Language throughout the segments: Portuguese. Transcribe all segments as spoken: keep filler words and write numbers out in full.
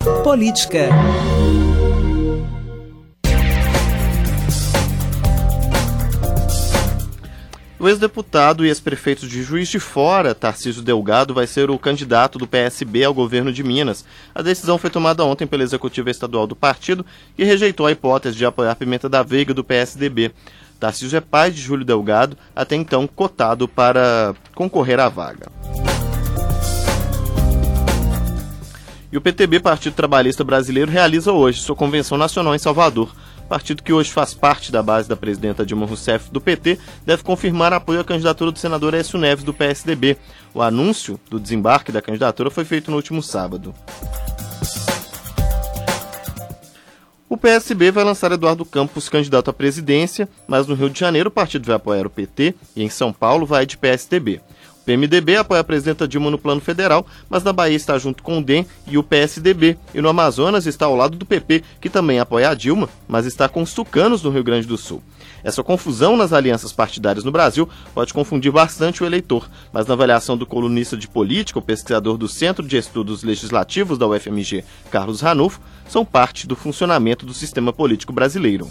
Política. O ex-deputado e ex-prefeito de Juiz de Fora, Tarcísio Delgado, vai ser o candidato do P S B ao governo de Minas. A decisão foi tomada ontem pela executiva estadual do partido, que rejeitou a hipótese de apoiar Pimenta da Veiga do P S D B. Tarcísio é pai de Júlio Delgado, até então cotado para concorrer à vaga. E o P T B, Partido Trabalhista Brasileiro, realiza hoje sua convenção nacional em Salvador. O partido, que hoje faz parte da base da presidenta Dilma Rousseff do P T, deve confirmar apoio à candidatura do senador Aécio Neves do P S D B. O anúncio do desembarque da candidatura foi feito no último sábado. O P S B vai lançar Eduardo Campos candidato à presidência, mas no Rio de Janeiro o partido vai apoiar o P T e em São Paulo vai de P S D B. O P M D B apoia a presidenta Dilma no plano federal, mas na Bahia está junto com o D E M e o P S D B. E no Amazonas está ao lado do P P, que também apoia a Dilma, mas está com os tucanos no Rio Grande do Sul. Essa confusão nas alianças partidárias no Brasil pode confundir bastante o eleitor, mas na avaliação do colunista de política, o pesquisador do Centro de Estudos Legislativos da U F M G, Carlos Ranulfo, são parte do funcionamento do sistema político brasileiro.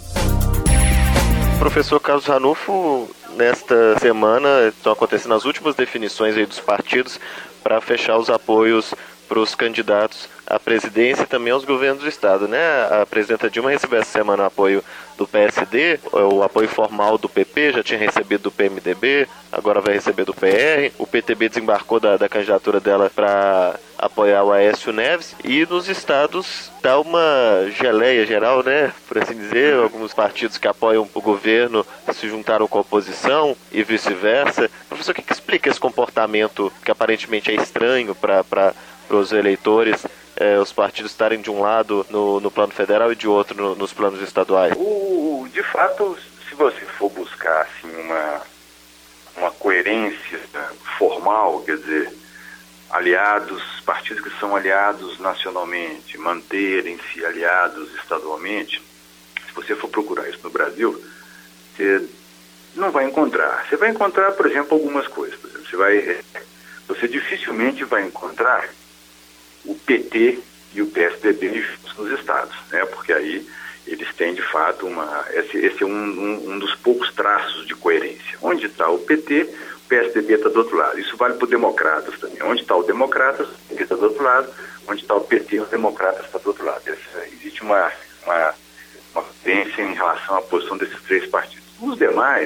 Professor Carlos Ranulfo, nesta semana estão acontecendo as últimas definições aí dos partidos para fechar os apoios para os candidatos à presidência e também aos governos do Estado, né? A presidenta Dilma recebeu essa semana o apoio do P S D, o apoio formal do P P, já tinha recebido do P M D B, agora vai receber do P R. O P T B desembarcou da, da candidatura dela para apoiar o Aécio Neves, e nos estados dá uma geleia geral, né? Por assim dizer, alguns partidos que apoiam o governo se juntaram com a oposição e vice-versa. Professor, o que, que explica esse comportamento que aparentemente é estranho para para os eleitores, eh, os partidos estarem de um lado no, no plano federal e de outro no, nos planos estaduais? O, de fato, se você for buscar assim, uma, uma coerência formal, quer dizer, aliados, partidos que são aliados nacionalmente, manterem-se aliados estadualmente, se você for procurar isso no Brasil, você não vai encontrar. Você vai encontrar, por exemplo, algumas coisas. Por exemplo, você, vai, você dificilmente vai encontrar o P T e o P S D B juntos nos estados, né? Porque aí eles têm, de fato, uma... Esse, esse é um, um, um dos poucos traços de coerência. Onde está o P T, o P S D B está do outro lado. Isso vale para o Democratas também. Onde está o Democratas, o P T está do outro lado. Onde está o P T, o Democratas está do outro lado. Essa, existe uma, uma, uma coerência em relação à posição desses três partidos. Os demais,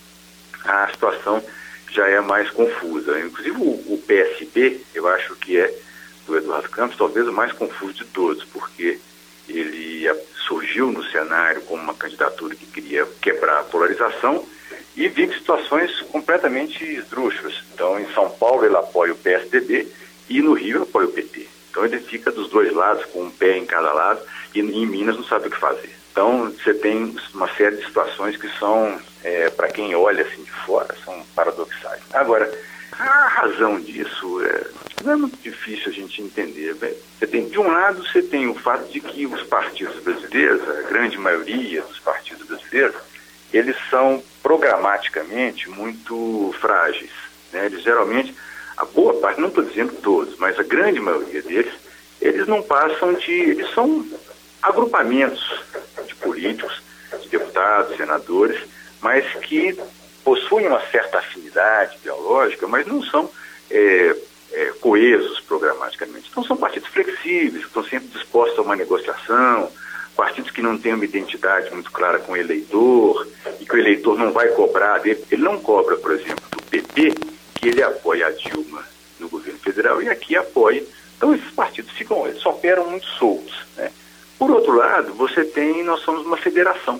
a situação já é mais confusa. Inclusive o, o P S B, eu acho que é do Eduardo Campos, talvez o mais confuso de todos, porque ele surgiu no cenário como uma candidatura que queria quebrar a polarização e vive situações completamente esdrúxulas. Então, em São Paulo ele apoia o P S D B e no Rio ele apoia o P T. Então ele fica dos dois lados, com um pé em cada lado, e em Minas não sabe o que fazer. Então você tem uma série de situações que são, é, para quem olha assim de fora, são paradoxais. Agora, a razão disso é, não é muito difícil a gente entender. Você tem, de um lado, você tem o fato de que os partidos brasileiros, a grande maioria dos partidos brasileiros, eles são programaticamente muito frágeis, né? Eles geralmente, a boa parte, não estou dizendo todos, mas a grande maioria deles, eles não passam de, eles são agrupamentos de políticos, de deputados, senadores, mas que possuem uma certa afinidade ideológica, mas não são é, é, coesos programaticamente. Então são partidos flexíveis, que estão sempre dispostos a uma negociação, partidos que não têm uma identidade muito clara com o eleitor, e que o eleitor não vai cobrar dele. Ele não cobra, por exemplo, do P P, que ele apoia a Dilma no governo federal, e aqui apoia. Então esses partidos ficam, eles operam muito soltos, né? Por outro lado, você tem, nós somos uma federação.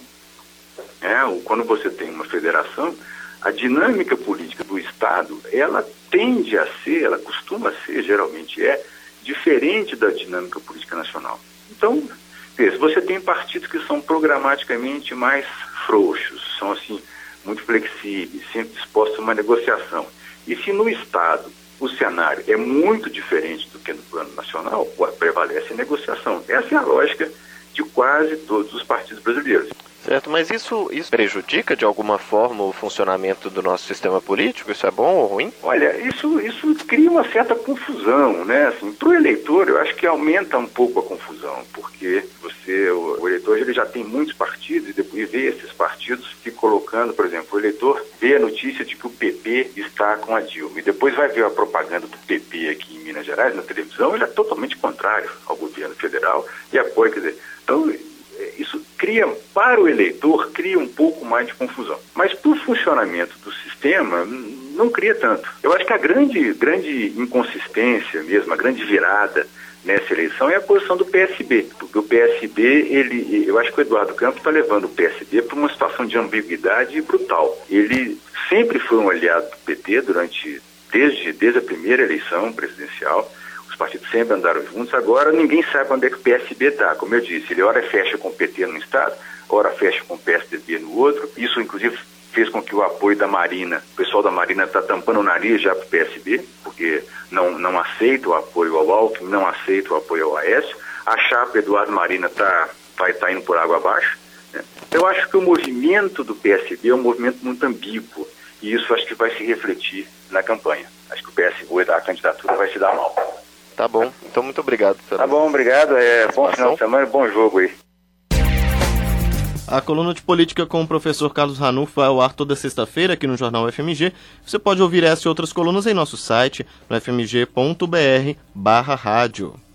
Né? Quando você tem uma federação, a dinâmica política do Estado, ela tende a ser, ela costuma ser, geralmente é, diferente da dinâmica política nacional. Então, veja, você tem partidos que são programaticamente mais frouxos, são assim, muito flexíveis, sempre dispostos a uma negociação. E se no Estado o cenário é muito diferente do que no plano nacional, prevalece a negociação. Essa é a lógica de quase todos os partidos brasileiros. Certo, mas isso, isso prejudica de alguma forma o funcionamento do nosso sistema político? Isso é bom ou ruim? Olha, isso, isso cria uma certa confusão, né? Assim, para o eleitor, eu acho que aumenta um pouco a confusão, porque você, o, o eleitor ele já tem muitos partidos e depois vê esses partidos se colocando, por exemplo, o eleitor vê a notícia de que o P P está com a Dilma e depois vai ver a propaganda do P P aqui em Minas Gerais, na televisão, ele é totalmente contrário ao governo federal e apoia, quer dizer, então isso cria, para o eleitor, cria um pouco mais de confusão. Mas para o funcionamento do sistema, não cria tanto. Eu acho que a grande, grande inconsistência mesmo, a grande virada nessa eleição é a posição do P S B. Porque o P S B, ele, eu acho que o Eduardo Campos está levando o P S B para uma situação de ambiguidade brutal. Ele sempre foi um aliado do P T durante, desde, desde a primeira eleição presidencial. Os partidos sempre andaram juntos, agora ninguém sabe onde é que o P S B está. Como eu disse, ele ora fecha com o P T num estado, ora fecha com o P S D B no outro. Isso, inclusive, fez com que o apoio da Marina, o pessoal da Marina está tampando o nariz já para o P S B, porque não, não aceita o apoio ao Alckmin, não aceita o apoio ao Aécio. A chapa Eduardo Marina tá, vai estar tá indo por água abaixo. Né? Eu acho que o movimento do P S B é um movimento muito ambíguo, e isso acho que vai se refletir na campanha. Acho que o P S B, a candidatura, vai se dar mal. Tá bom, então muito obrigado. Tá bom, obrigado, é bom final de semana e bom jogo aí. A coluna de política com o professor Carlos Ranulfo vai ao ar toda sexta-feira aqui no Jornal F M G. Você pode ouvir essa e outras colunas em nosso site, no f m g ponto b r barra rádio.